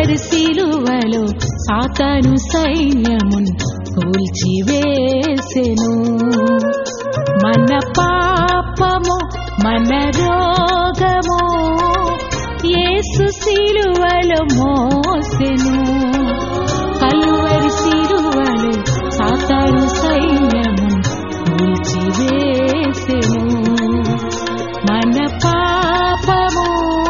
కలువరి సిలువలో సాతాను సైన్యమున్ కూల్చివేసెను. మన పాపము మన రోగము యేసు సిలువలో మోసెను. కలువరి సిలువలో సాతాను సైన్యమున్ కూల్చివేసెను. మన పాపము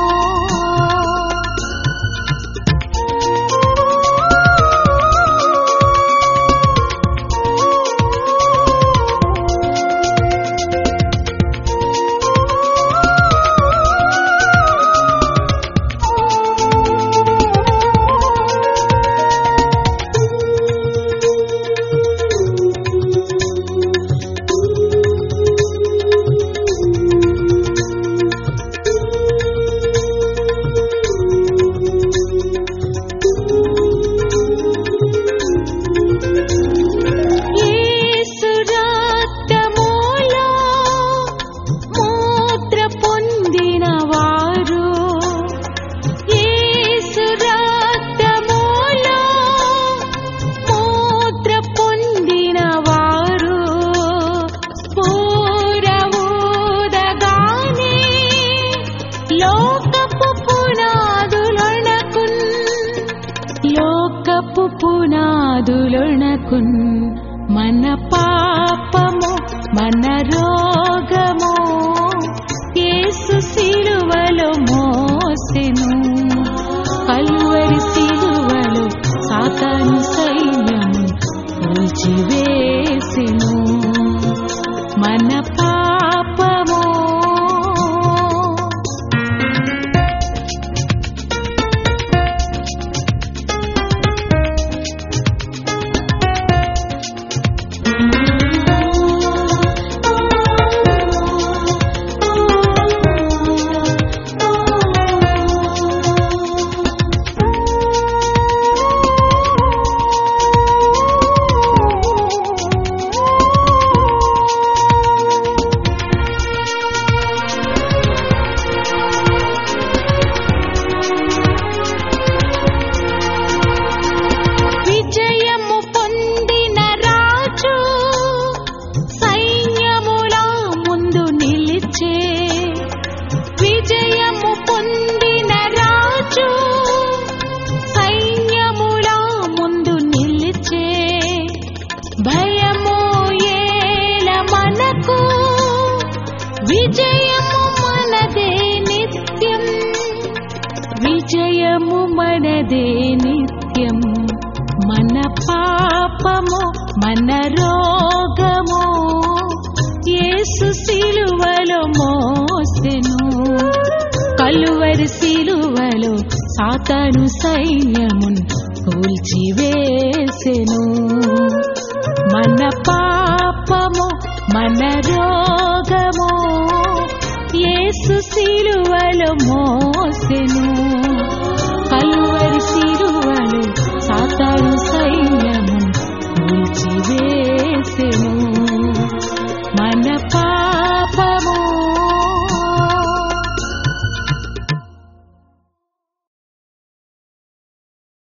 లోకపు పునాదులొణకున్. మన పాపము మన రోగము యేసు సిలువలో మోసెను. కలువరి సిలువలో సాతాను సైన్యము కూల్చివేసెను. మన పాపము విజయము మనదే నిత్యం. మన పాపము మన రోగము యేసు సిలువలో మోసెను. కలువరి సిలువలో సాతాను సైన్యమున్ కూల్చివేసెను. మన పాపము మన రోగము యేసు సిలువలో మోసెను.